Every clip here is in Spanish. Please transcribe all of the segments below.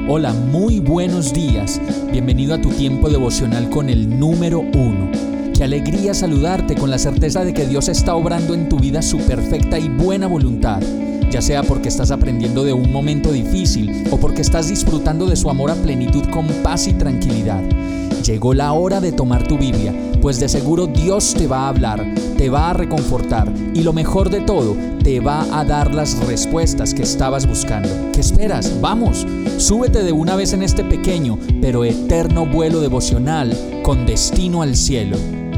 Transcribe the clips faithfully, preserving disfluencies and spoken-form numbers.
Hola, muy buenos días. Bienvenido a tu tiempo devocional con el número uno. Qué alegría saludarte con la certeza de que Dios está obrando en tu vida su perfecta y buena voluntad, ya sea porque estás aprendiendo de un momento difícil o porque estás disfrutando de su amor a plenitud con paz y tranquilidad. Llegó la hora de tomar tu Biblia, pues de seguro Dios te va a hablar, te va a reconfortar y lo mejor de todo, te va a dar las respuestas que estabas buscando. ¿Qué esperas? ¡Vamos! Súbete de una vez en este pequeño pero eterno vuelo devocional con destino al cielo.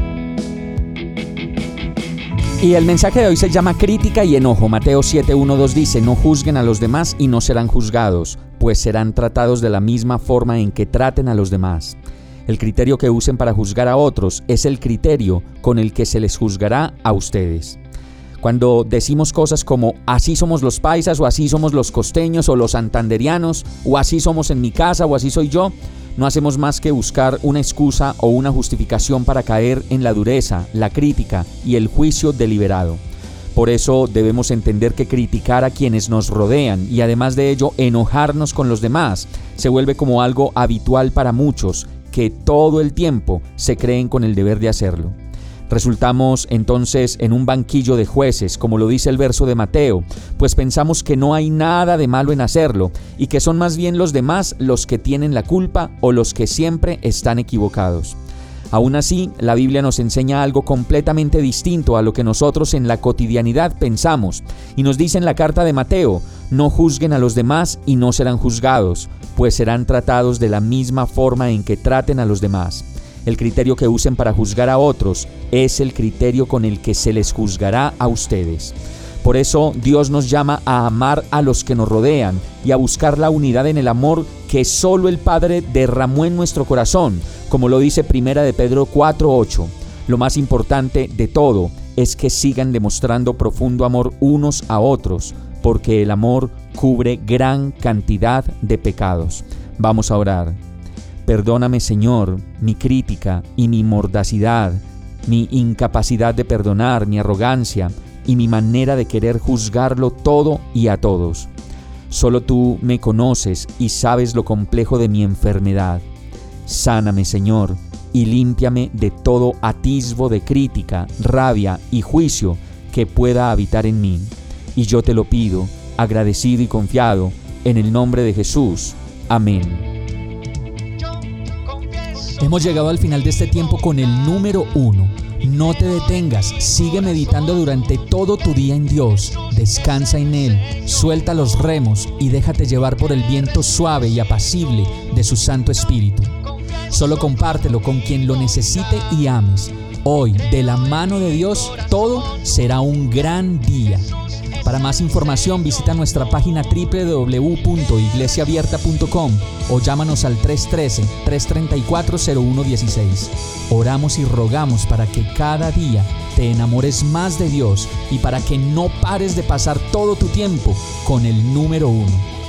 Y el mensaje de hoy se llama crítica y enojo. Mateo siete uno dos dice: no juzguen a los demás y no serán juzgados, pues serán tratados de la misma forma en que traten a los demás. El criterio que usen para juzgar a otros es el criterio con el que se les juzgará a ustedes. Cuando decimos cosas como así somos los paisas o así somos los costeños o los santanderianos o así somos en mi casa o así soy yo, no hacemos más que buscar una excusa o una justificación para caer en la dureza, la crítica y el juicio deliberado. Por eso debemos entender que criticar a quienes nos rodean y además de ello enojarnos con los demás se vuelve como algo habitual para muchos que todo el tiempo se creen con el deber de hacerlo. Resultamos entonces en un banquillo de jueces, como lo dice el verso de Mateo, pues pensamos que no hay nada de malo en hacerlo y que son más bien los demás los que tienen la culpa o los que siempre están equivocados. Aún así, la Biblia nos enseña algo completamente distinto a lo que nosotros en la cotidianidad pensamos, y nos dice en la carta de Mateo: no juzguen a los demás y no serán juzgados, pues serán tratados de la misma forma en que traten a los demás. El criterio que usen para juzgar a otros es el criterio con el que se les juzgará a ustedes. Por eso Dios nos llama a amar a los que nos rodean y a buscar la unidad en el amor que solo el Padre derramó en nuestro corazón, como lo dice Primera de Pedro cuatro ocho. Lo más importante de todo es que sigan demostrando profundo amor unos a otros, porque el amor cubre gran cantidad de pecados. Vamos a orar. Perdóname, Señor, mi crítica y mi mordacidad, mi incapacidad de perdonar, mi arrogancia y mi manera de querer juzgarlo todo y a todos. Solo tú me conoces y sabes lo complejo de mi enfermedad. Sáname, Señor, y límpiame de todo atisbo de crítica, rabia y juicio que pueda habitar en mí. Y yo te lo pido, agradecido y confiado, en el nombre de Jesús. Amén. Hemos llegado al final de este tiempo con el número uno. No te detengas, sigue meditando durante todo tu día en Dios, descansa en Él, suelta los remos y déjate llevar por el viento suave y apacible de su Santo Espíritu. Solo compártelo con quien lo necesite y ames. Hoy, de la mano de Dios, todo será un gran día. Para más información visita nuestra página doble u doble u doble u punto iglesia abierta punto com o llámanos al tres uno tres, tres tres cuatro, cero uno uno seis. Oramos y rogamos para que cada día te enamores más de Dios y para que no pares de pasar todo tu tiempo con el número uno.